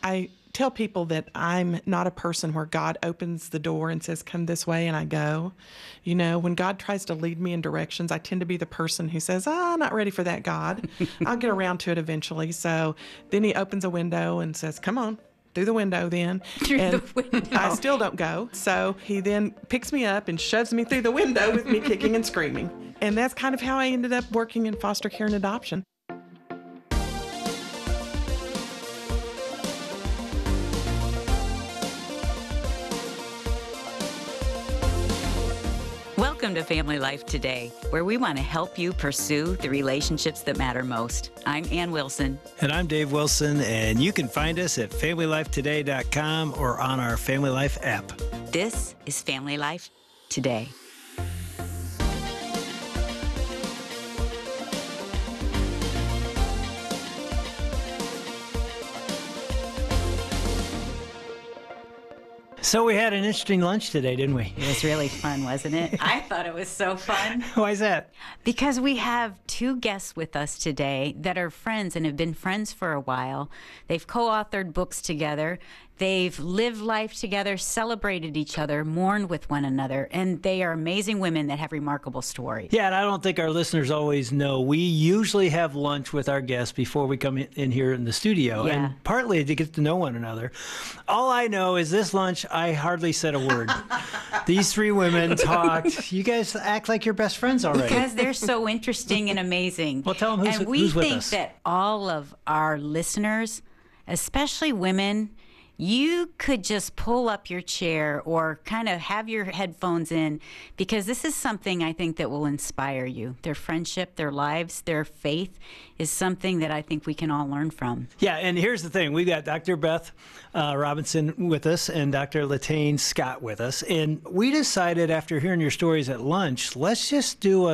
I tell people that I'm not a person where God opens the door and says, come this way, and I go. You know, when God tries to lead me in directions, I tend to be the person who says, not ready for that, God. I'll get around to it eventually. So then he opens a window and says, come on. Through the window then. Through the window. I still don't go. So he then picks me up and shoves me through the window with me kicking and screaming. And that's kind of how I ended up working in foster care and adoption. Welcome to Family Life Today, where we want to help you pursue the relationships that matter most. I'm Ann Wilson. And I'm Dave Wilson, and you can find us at FamilyLifeToday.com or on our Family Life app. This is Family Life Today. So we had an interesting lunch today, didn't we? It was really fun, wasn't it? I thought it was so fun. Why is that? Because we have two guests with us today that are friends and have been friends for a while. They've co-authored books together. They've lived life together, celebrated each other, mourned with one another, and they are amazing women that have remarkable stories. Yeah, and I don't think our listeners always know. We usually have lunch with our guests before we come in here in the studio, and partly to get to know one another. All I know is this lunch, I hardly said a word. These three women talked. You guys act like you're best friends already. Because they're so interesting and amazing. Well, tell them who's with us. And we think that all of our listeners, especially women, you could just pull up your chair or kind of have your headphones in, because this is something I think that will inspire you. Their friendship, their lives, their faith is something that I think we can all learn from. Yeah, and here's the thing. We've got Dr. Beth Robinson with us and Dr. Latane Scott with us. And we decided after hearing your stories at lunch, let's just do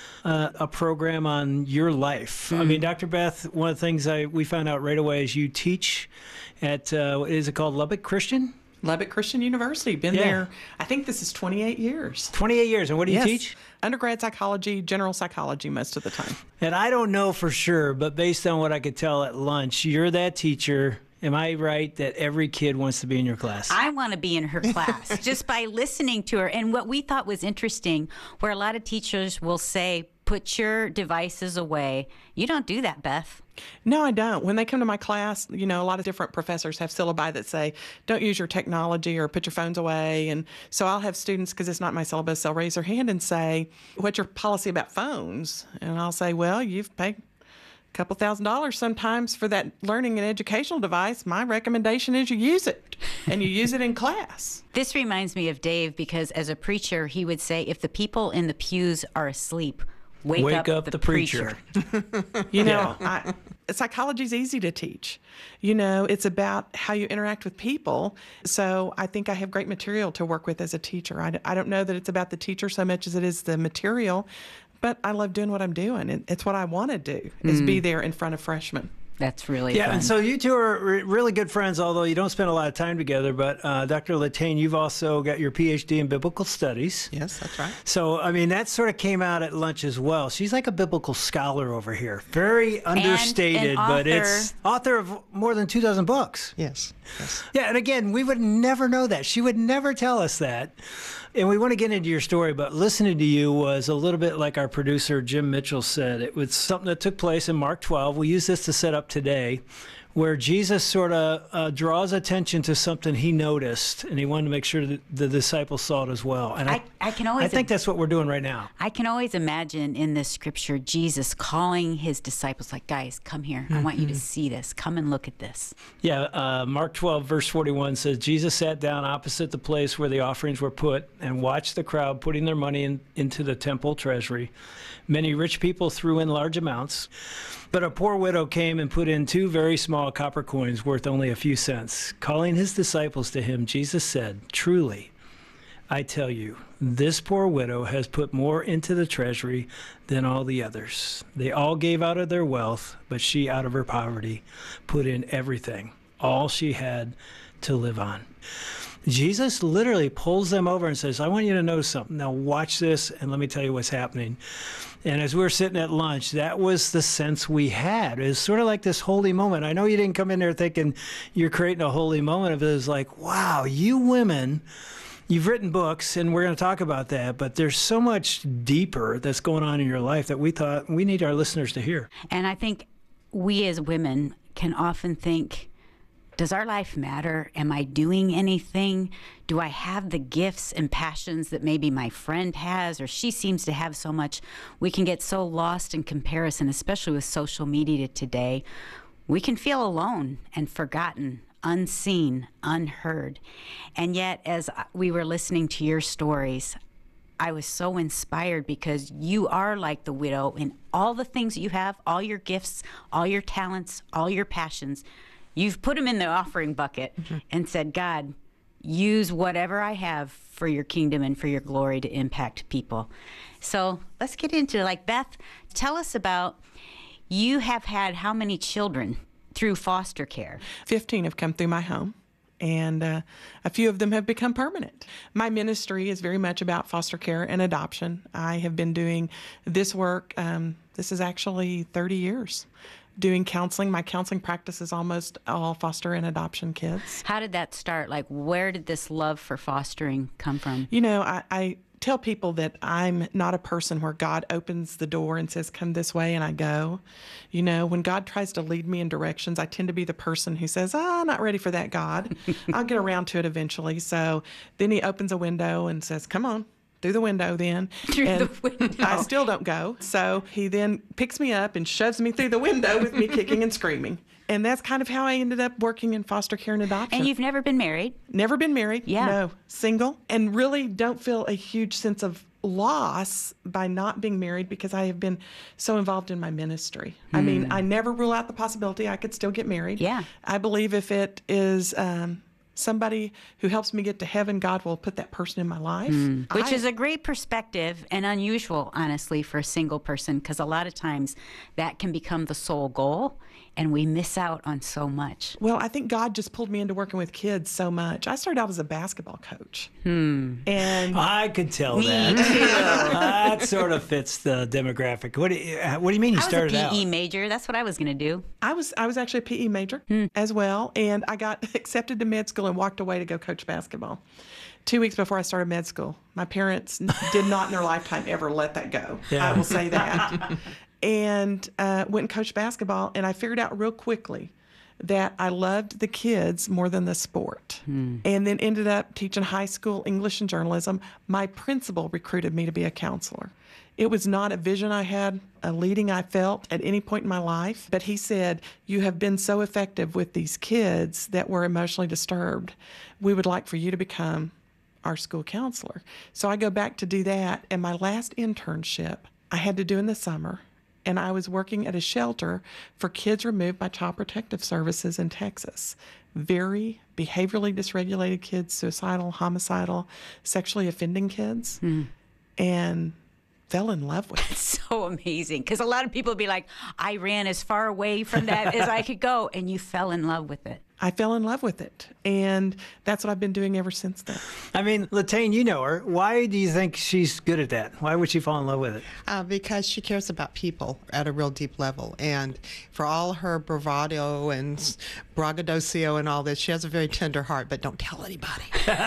a program on your life. I mean, Dr. Beth, one of the things we found out right away is you teach at, what is it called, Lubbock Christian? Lubbock Christian University. Been there, I think this is 28 years. 28 years. And what do you teach? Undergrad psychology, general psychology most of the time. And I don't know for sure, but based on what I could tell at lunch, you're that teacher. Am I right that every kid wants to be in your class? I want to be in her class just by listening to her. And what we thought was interesting, where a lot of teachers will say, put your devices away. You don't do that, Beth. No, I don't. When they come to my class, you know, a lot of different professors have syllabi that say, don't use your technology or put your phones away. And so I'll have students, because it's not my syllabus, they'll raise their hand and say, what's your policy about phones? And I'll say, well, you've paid a couple $1,000s sometimes for that learning and educational device. My recommendation is you use it, and you use it in class. This reminds me of Dave, because as a preacher, he would say, if the people in the pews are asleep, Wake up the preacher. You know, psychology's easy to teach. You know, it's about how you interact with people. So I think I have great material to work with as a teacher. I don't know that it's about the teacher so much as it is the material, but I love doing what I'm doing. It's what I want to do, is be there in front of freshmen. That's really fun. And so you two are really good friends, although you don't spend a lot of time together. But Dr. Latane, you've also got your PhD in biblical studies. Yes, that's right. So, I mean, that sort of came out at lunch as well. She's like a biblical scholar over here. Very understated, but it's author of more than 2,000 books. Yes. Yeah, and again, we would never know that. She would never tell us that. And we want to get into your story, but listening to you was a little bit like our producer, Jim Mitchell, said. It was something that took place in Mark 12. We use this to set up today, where Jesus sort of draws attention to something he noticed, and he wanted to make sure that the disciples saw it as well. And I think that's what we're doing right now. I can always imagine in this scripture Jesus calling his disciples, like, guys, come here. I want you to see this. Come and look at this. Yeah, Mark 12, verse 41 says, Jesus sat down opposite the place where the offerings were put and watched the crowd putting their money into the temple treasury. Many rich people threw in large amounts, but a poor widow came and put in 2 very small copper coins worth only a few cents. Calling his disciples to him, Jesus said, truly, I tell you, this poor widow has put more into the treasury than all the others. They all gave out of their wealth, but she, out of her poverty, put in everything, all she had to live on. Jesus literally pulls them over and says, I want you to know something. Now watch this and let me tell you what's happening. And as we were sitting at lunch, that was the sense we had. It was sort of like this holy moment. I know you didn't come in there thinking you're creating a holy moment. It was like, wow, you women, you've written books, and we're going to talk about that, but there's so much deeper that's going on in your life that we thought we need our listeners to hear. And I think we as women can often think, does our life matter? Am I doing anything? Do I have the gifts and passions that maybe my friend has, or she seems to have so much? We can get so lost in comparison, especially with social media today. We can feel alone and forgotten, unseen, unheard. And yet, as we were listening to your stories, I was so inspired because you are like the widow in all the things that you have, all your gifts, all your talents, all your passions. You've put them in the offering bucket and said, God, use whatever I have for your kingdom and for your glory to impact people. So let's get into like, Beth, tell us about, you have had how many children through foster care? 15 have come through my home, and a few of them have become permanent. My ministry is very much about foster care and adoption. I have been doing this work, this is actually 30 years. Doing counseling. My counseling practice is almost all foster and adoption kids. How did that start? Like, where did this love for fostering come from? You know, I tell people that I'm not a person where God opens the door and says, come this way, and I go. You know, when God tries to lead me in directions, I tend to be the person who says, I'm not ready for that, God. I'll get around to it eventually. So then he opens a window and says, come on. Through the window then. The window. I still don't go. So he then picks me up and shoves me through the window with me kicking and screaming. And that's kind of how I ended up working in foster care and adoption. And you've never been married? Never been married. Yeah. No. Single. And really don't feel a huge sense of loss by not being married because I have been so involved in my ministry. I mean, I never rule out the possibility I could still get married. Yeah. I believe if it is somebody who helps me get to heaven, God will put that person in my life. Which is a great perspective and unusual, honestly, for a single person, because a lot of times that can become the sole goal and we miss out on so much. Well, I think God just pulled me into working with kids so much. I started out as a basketball coach. And I could tell that. That sort of fits the demographic. What do you mean you started I was a out? PE major. That's what I was going to do. I was actually a PE major as well. And I got accepted to med school and walked away to go coach basketball. 2 weeks before I started med school. My parents did not in their lifetime ever let that go. Yeah. I will say that. And went and coached basketball, and I figured out real quickly that I loved the kids more than the sport. And then ended up teaching high school English and journalism. My principal recruited me to be a counselor. It was not a vision I had, a leading I felt at any point in my life, but he said, you have been so effective with these kids that were emotionally disturbed. We would like for you to become our school counselor. So I go back to do that, and my last internship I had to do in the summer, and I was working at a shelter for kids removed by Child Protective Services in Texas. Very behaviorally dysregulated kids, suicidal, homicidal, sexually offending kids, and fell in love with it. So amazing. Because a lot of people would be like, I ran as far away from that as I could go, and you fell in love with it. I fell in love with it, and that's what I've been doing ever since then. I mean, Latane, you know her. Why do you think she's good at that? Why would she fall in love with it? Because she cares about people at a real deep level. And for all her bravado and braggadocio and all this, she has a very tender heart, but don't tell anybody.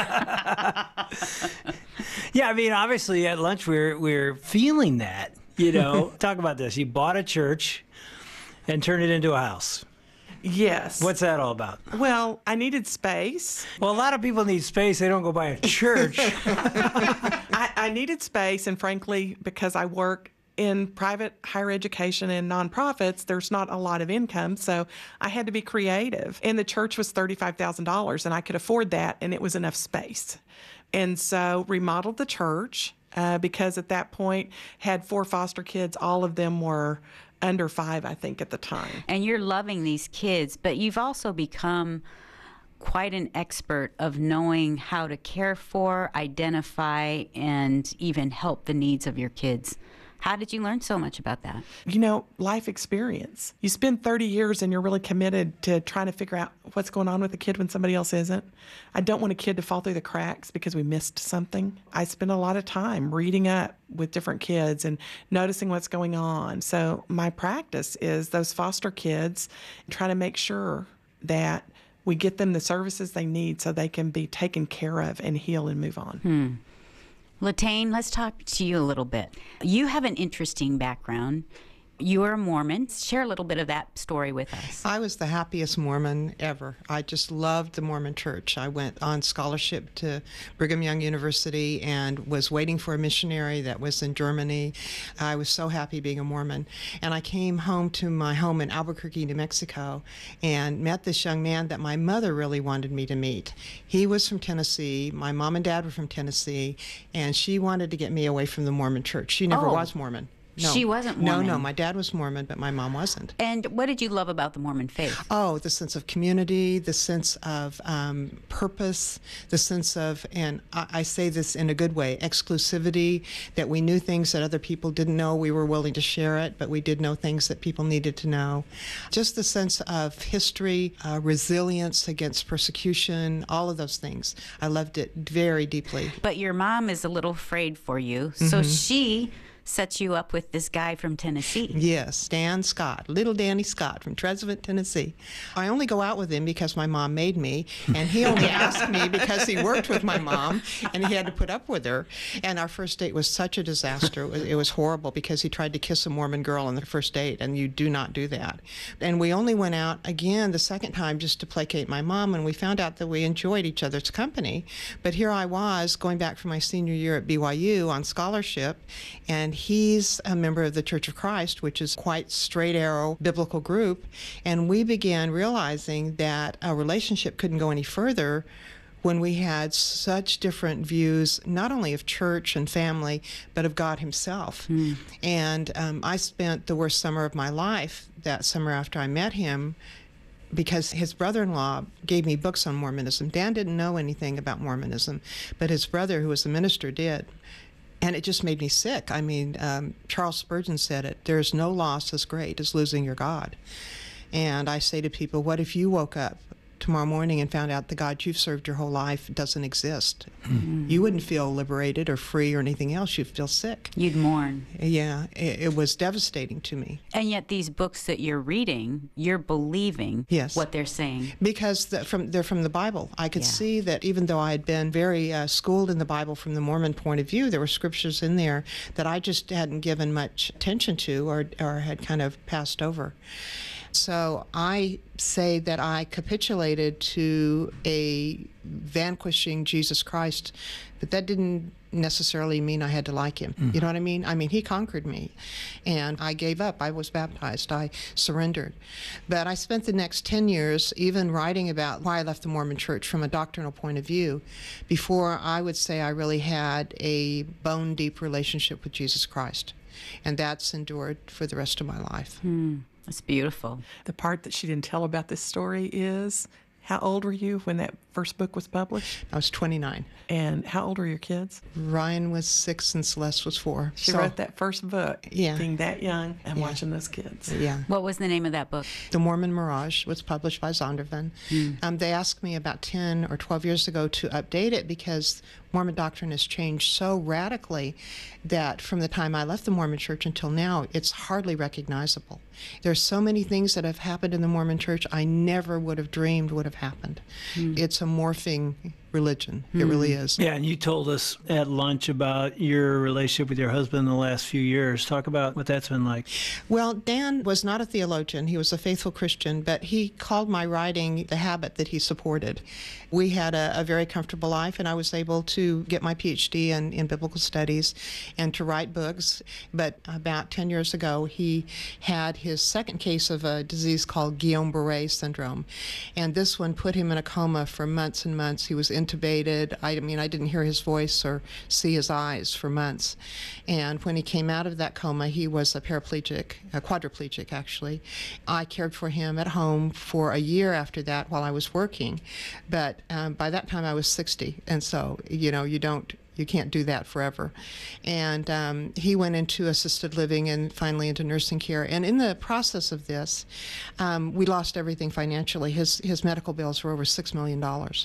Yeah, I mean, obviously at lunch we're feeling that, you know. Talk about this. You bought a church and turned it into a house. Yes. What's that all about? Well, I needed space. Well, a lot of people need space. They don't go buy a church. I needed space, and frankly, because I work in private higher education and nonprofits, there's not a lot of income, so I had to be creative. And the church was $35,000, and I could afford that, and it was enough space. And so remodeled the church because at that point had 4 foster kids. All of them were under 5, I think, at the time. And you're loving these kids, but you've also become quite an expert of knowing how to care for, identify, and even help the needs of your kids. How did you learn so much about that? Life experience. You spend 30 years and you're really committed to trying to figure out what's going on with a kid when somebody else isn't. I don't want a kid to fall through the cracks because we missed something. I spend a lot of time reading up with different kids and noticing what's going on. So my practice is those foster kids, trying to make sure that we get them the services they need so they can be taken care of and heal and move on. Latane, let's talk to you a little bit. You have an interesting background. You are a Mormon. Share a little bit of that story with us. I was the happiest Mormon ever. I just loved the Mormon church. I went on scholarship to Brigham Young University and was waiting for a missionary that was in Germany. I was so happy being a Mormon. And I came home to my home in Albuquerque, New Mexico, and met this young man that my mother really wanted me to meet. He was from Tennessee. My mom and dad were from Tennessee, and she wanted to get me away from the Mormon church. She never was Mormon. No. She wasn't Mormon? No, my dad was Mormon, but my mom wasn't. And what did you love about the Mormon faith? Oh, the sense of community, the sense of purpose, the sense of, and I say this in a good way, exclusivity, that we knew things that other people didn't know. We were willing to share it, but we did know things that people needed to know. Just the sense of history, resilience against persecution, all of those things. I loved it very deeply. But your mom is a little afraid for you, so she sets you up with this guy from Tennessee. Yes, Dan Scott, little Danny Scott from Trezevant, Tennessee. I only go out with him because my mom made me, and he only asked me because he worked with my mom, and he had to put up with her. And our first date was such a disaster. It was horrible because he tried to kiss a Mormon girl on the first date, and you do not do that. And we only went out again the second time just to placate my mom, and we found out that we enjoyed each other's company. But here I was going back for my senior year at BYU on scholarship, and he's a member of the Church of Christ, which is quite straight arrow biblical group, and we began realizing that a relationship couldn't go any further when we had such different views, not only of church and family, but of God himself. And I spent the worst summer of my life that summer after I met him, because his brother-in-law gave me books on Mormonism. Dan didn't know anything about Mormonism, but his brother, who was a minister, did. And it just made me sick. I mean, Charles Spurgeon said it, there's no loss as great as losing your God. And I say to people, what if you woke up tomorrow morning and found out the God you've served your whole life doesn't exist? You wouldn't feel liberated or free or anything else. You'd feel sick. You'd mourn. Yeah, it was devastating to me. And yet these books that you're reading, you're believing what they're saying. Because they're from the Bible. I could see that even though I had been very schooled in the Bible from the Mormon point of view, there were scriptures in there that I just hadn't given much attention to or had kind of passed over. So I say that I capitulated to a vanquishing Jesus Christ, but that didn't necessarily mean I had to like him. You know what I mean? I mean, he conquered me, and I gave up. I was baptized. I surrendered. But I spent the next 10 years even writing about why I left the Mormon Church from a doctrinal point of view before I would say I really had a bone-deep relationship with Jesus Christ. And that's endured for the rest of my life. That's beautiful. The part that she didn't tell about this story is, how old were you when that first book was published? I was 29. And how old were your kids? Ryan was 6 and Celeste was 4. She wrote that first book Yeah. being that young and watching those kids. Yeah. What was the name of that book? The Mormon Mirage was published by Zondervan. They asked me about 10 or 12 years ago to update it because Mormon doctrine has changed so radically that from the time I left the Mormon Church until now, it's hardly recognizable. There's so many things that have happened in the Mormon Church I never would have dreamed would have happened. It's a morphing religion. It really is. Yeah, and you told us at lunch about your relationship with your husband in the last few years. Talk about what that's been like. Well, Dan was not a theologian. He was a faithful Christian, but he called my writing the habit that he supported. We had a very comfortable life, and I was able to get my PhD in biblical studies and to write books. But about 10 years ago, he had his second case of a disease called Guillain-Barré syndrome. And this one put him in a coma for months and months. He was intubated. I didn't hear his voice or see his eyes for months. And when he came out of that coma, he was a quadriplegic actually. I cared for him at home for a year after that while I was working. But by that time I was 60. And so, you don't You can't do that forever. And he went into assisted living and finally into nursing care. And in the process of this, we lost everything financially. His medical bills were over $6 million.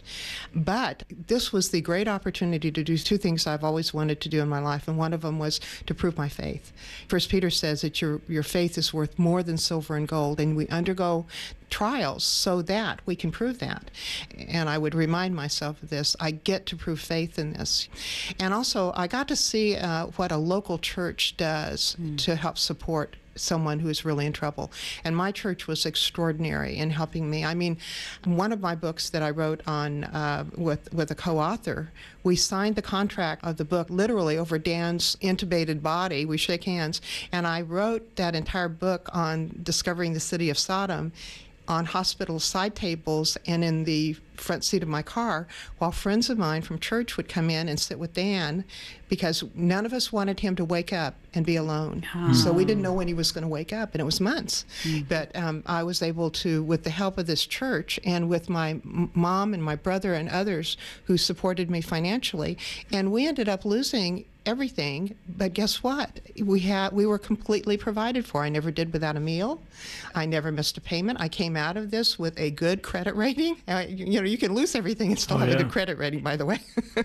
But this was the great opportunity to do two things I've always wanted to do in my life, and one of them was to prove my faith. First Peter says that your faith is worth more than silver and gold, and we undergo trials so that we can prove that. And I would remind myself of this. I get to prove faith in this. And also, I got to see what a local church does to help support someone who is really in trouble. And my church was extraordinary in helping me. I mean, one of my books that I wrote on with a co-author, we signed the contract of the book literally over Dan's intubated body. We shake hands. And I wrote that entire book on discovering the city of Sodom on hospital side tables and in the front seat of my car, while friends of mine from church would come in and sit with Dan, because none of us wanted him to wake up and be alone. So we didn't know when he was going to wake up, and it was months. But I was able to, with the help of this church and with my mom and my brother and others who supported me financially, and we ended up losing everything, but guess what? We were completely provided for. I never did without a meal. I never missed a payment. I came out of this with a good credit rating. You can lose everything and still have a good credit rating, by the way.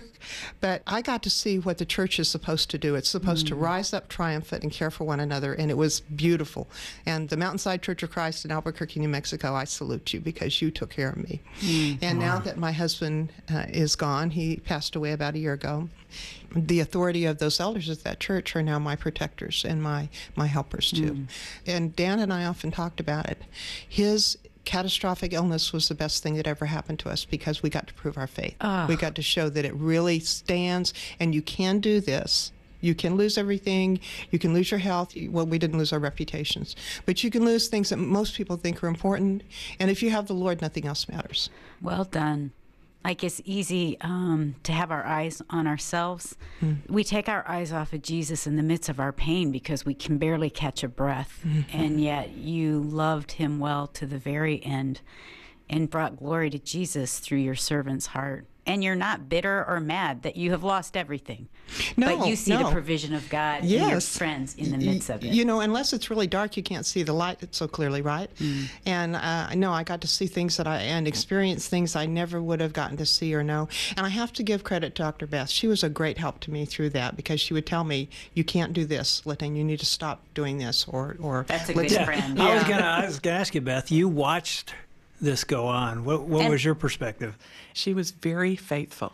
But I got to see what the church is supposed to do. It's supposed to rise up triumphant and care for one another, and it was beautiful. And the Mountainside Church of Christ in Albuquerque, New Mexico, I salute you because you took care of me. And now that my husband is gone, he passed away about a year ago, the authority of those elders at that church are now my protectors and my helpers too. And Dan and I often talked about it. His catastrophic illness was the best thing that ever happened to us because we got to prove our faith. We got to show that it really stands, and you can do this. You can lose everything. You can lose your health. Well, we didn't lose our reputations. But you can lose things that most people think are important. And if you have the Lord, nothing else matters. Well done. Like, it's easy to have our eyes on ourselves. We take our eyes off of Jesus in the midst of our pain because we can barely catch a breath. And yet you loved him well to the very end and brought glory to Jesus through your servant's heart. And you're not bitter or mad that you have lost everything. No, but you see the provision of God and your friends in the midst of it. You know, unless it's really dark, you can't see the light so clearly, right? And I know I got to see things and experience things I never would have gotten to see or know. And I have to give credit to Dr. Beth. She was a great help to me through that because she would tell me, you can't do this, Latan, you need to stop doing this. Or that's a good friend. I was gonna ask you, Beth, you watched this go on. What was your perspective? She was very faithful.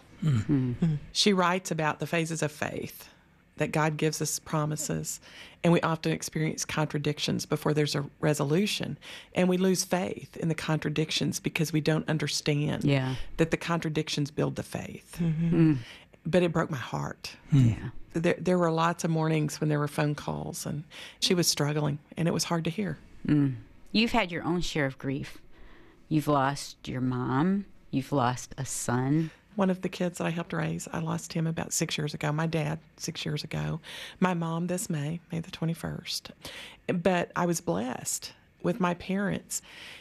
She writes about the phases of faith, that God gives us promises, and we often experience contradictions before there's a resolution. And we lose faith in the contradictions because we don't understand that the contradictions build the faith. But it broke my heart. There were lots of mornings when there were phone calls, and she was struggling, and it was hard to hear. You've had your own share of grief. You've lost your mom. You've lost a son. One of the kids that I helped raise, I lost him about 6 years ago. My dad, 6 years ago. My mom this May the 21st. But I was blessed with my parents,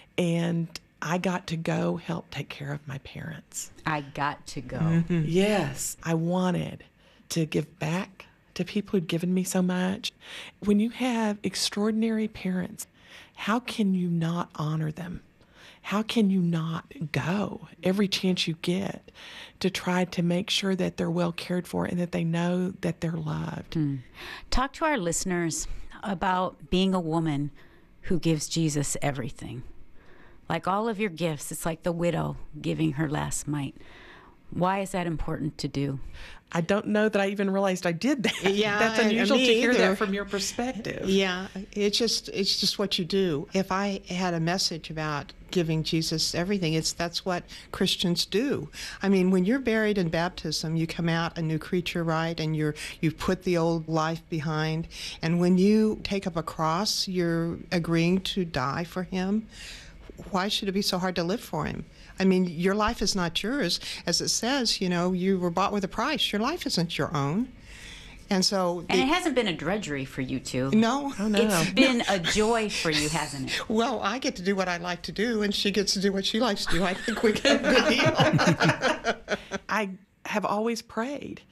and I got to go help take care of my parents. I got to go. Yes, I wanted to give back to people who'd given me so much. When you have extraordinary parents, how can you not honor them? How can you not go every chance you get to try to make sure that they're well cared for and that they know that they're loved? Talk to our listeners about being a woman who gives Jesus everything. Like all of your gifts, it's like the widow giving her last mite. Why is that important to do? I don't know that I even realized I did that. Yeah, that's unusual to hear either. that from your perspective. Yeah, it's just what you do. If I had a message about giving Jesus everything, that's what Christians do. I mean, when you're buried in baptism, you come out a new creature, right? And you've put the old life behind. And when you take up a cross, you're agreeing to die for him. Why should it be so hard to live for him? I mean, your life is not yours. As it says, you were bought with a price. Your life isn't your own. And so... And it hasn't been a drudgery for you two. No. Oh, no. It's been a joy for you, hasn't it? Well, I get to do what I like to do, and she gets to do what she likes to do. I think we got a good deal. I have always prayed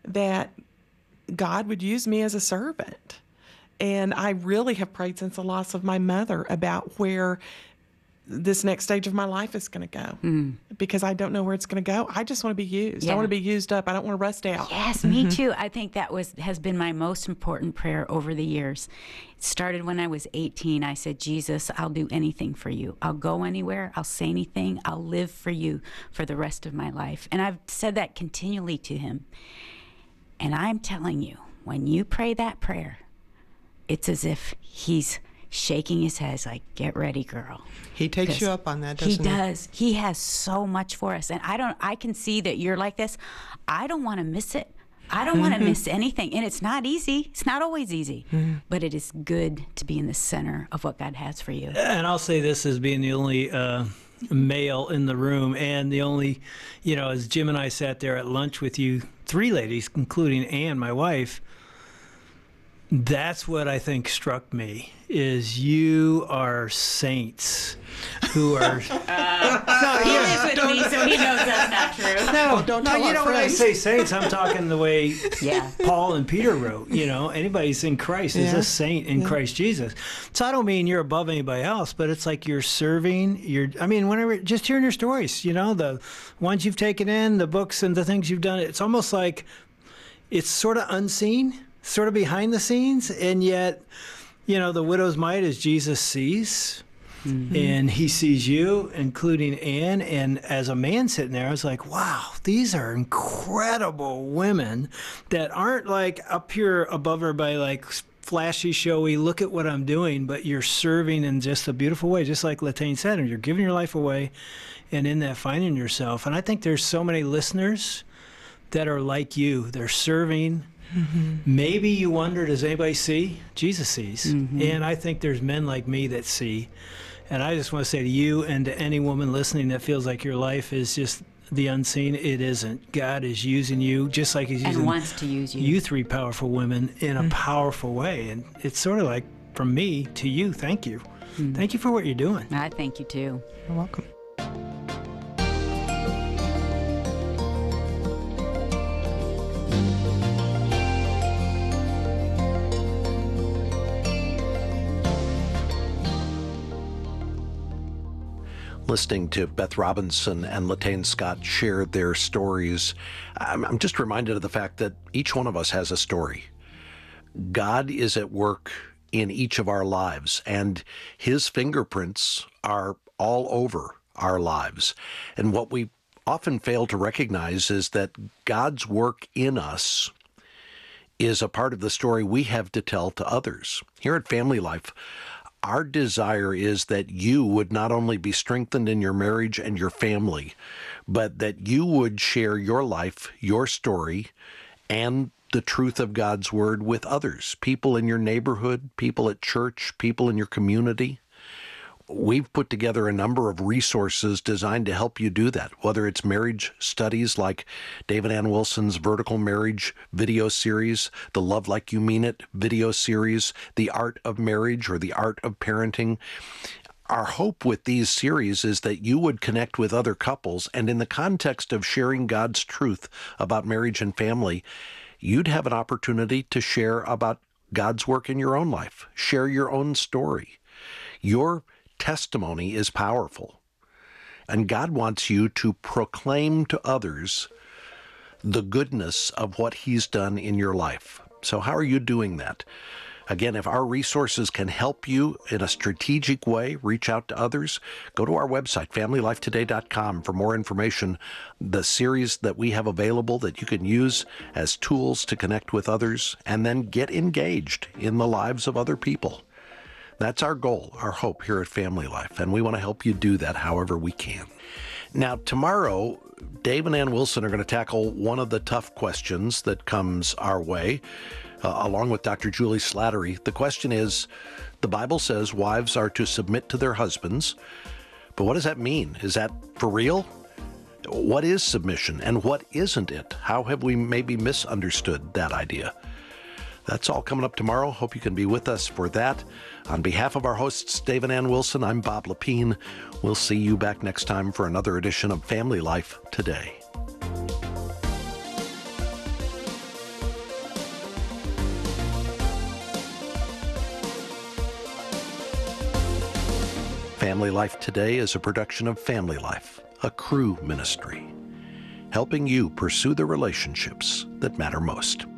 that God would use me as a servant. And I really have prayed since the loss of my mother about where this next stage of my life is going to go, because I don't know where it's going to go. I just want to be used. Yeah. I want to be used up. I don't want to rust out. Yes, me too. I think that has been my most important prayer over the years. It started when I was 18. I said, Jesus, I'll do anything for you. I'll go anywhere. I'll say anything. I'll live for you for the rest of my life. And I've said that continually to him. And I'm telling you, when you pray that prayer, it's as if he's shaking his head like, get ready, girl. He takes you up on that, doesn't he? He does. He has so much for us. And I can see that you're like this. I don't want to miss it. I don't want to miss anything. And it's not easy. It's not always easy. But it is good to be in the center of what God has for you. And I'll say this as being the only male in the room, and the only, as Jim and I sat there at lunch with you, 3 ladies, including Ann, my wife, that's what I think struck me, is you are saints who are... He lives with me, so he knows that's not true. No, don't tell our when I friends. say saints, I'm talking the way Yeah. Paul and Peter wrote. Anybody who's in Christ is Yeah. a saint in Christ Jesus. So I don't mean you're above anybody else, but it's like you're serving. Whenever, just hearing your stories, the ones you've taken in, the books and the things you've done, it's almost like it's sort of unseen, sort of behind the scenes, and yet, the widow's mite is Jesus sees. And he sees you, including Ann. And as a man sitting there, I was like, wow, these are incredible women that aren't like up here above everybody, like flashy, showy, look at what I'm doing, but you're serving in just a beautiful way, just like Latane said, and you're giving your life away, and in that finding yourself. And I think there's so many listeners that are like you. They're serving. Maybe you wonder, does anybody see? Jesus sees. And I think there's men like me that see. And I just want to say to you and to any woman listening that feels like your life is just the unseen, it isn't. God is using you just like he's using And wants to use you. You 3 powerful women in a powerful way. And it's sort of like, from me to you, thank you. Thank you for what you're doing. I thank you too. You're welcome. Listening to Beth Robinson and Latane Scott share their stories, I'm just reminded of the fact that each one of us has a story. God is at work in each of our lives, and his fingerprints are all over our lives. And what we often fail to recognize is that God's work in us is a part of the story we have to tell to others. Here at Family Life, our desire is that you would not only be strengthened in your marriage and your family, but that you would share your life, your story, and the truth of God's word with others, people in your neighborhood, people at church, people in your community. We've put together a number of resources designed to help you do that, whether it's marriage studies like David Ann Wilson's Vertical Marriage video series, the Love Like You Mean It video series, The Art of Marriage or The Art of Parenting. Our hope with these series is that you would connect with other couples, and in the context of sharing God's truth about marriage and family, you'd have an opportunity to share about God's work in your own life, share your own story. Your testimony is powerful, and God wants you to proclaim to others the goodness of what he's done in your life. So how are you doing that? Again, if our resources can help you in a strategic way, reach out to others, go to our website, familylifetoday.com, for more information, the series that we have available that you can use as tools to connect with others, and then get engaged in the lives of other people. That's our goal, our hope here at Family Life, and we want to help you do that however we can. Now, tomorrow, Dave and Ann Wilson are going to tackle one of the tough questions that comes our way, along with Dr. Julie Slattery. The question is, the Bible says wives are to submit to their husbands, but what does that mean? Is that for real? What is submission, and what isn't it? How have we maybe misunderstood that idea? That's all coming up tomorrow. Hope you can be with us for that. On behalf of our hosts, Dave and Ann Wilson, I'm Bob Lepine. We'll see you back next time for another edition of Family Life Today. Family Life Today is a production of Family Life, a Cru ministry, helping you pursue the relationships that matter most.